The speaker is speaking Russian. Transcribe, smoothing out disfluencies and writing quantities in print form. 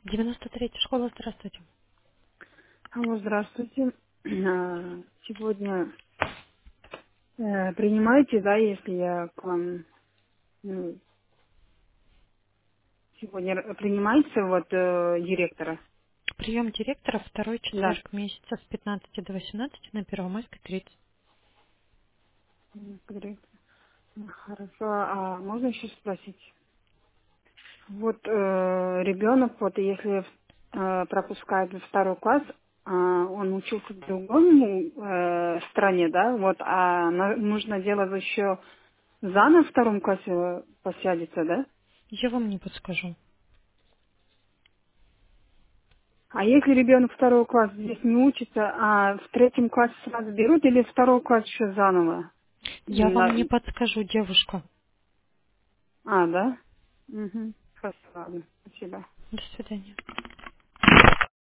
93-я школа, здравствуйте. Алло, здравствуйте. Сегодня принимаете, да, если я к вам ну, сегодня принимаете директора? Прием директора второй Да. четверг месяца с 15 до 18 на Первомайской 30. Директор. Хорошо. А можно еще спросить? Вот ребенок, вот если пропускает во второй класс, он учился в другом стране, да, вот, нужно делать еще заново в втором классе посядется, да? Я вам не подскажу. А если ребенок второго класса здесь не учится, а в третьем классе сразу берут или второй класс еще заново? Я вам не На- подскажу, девушка. А, да? Угу. Хорошо, ладно. Спасибо. До свидания.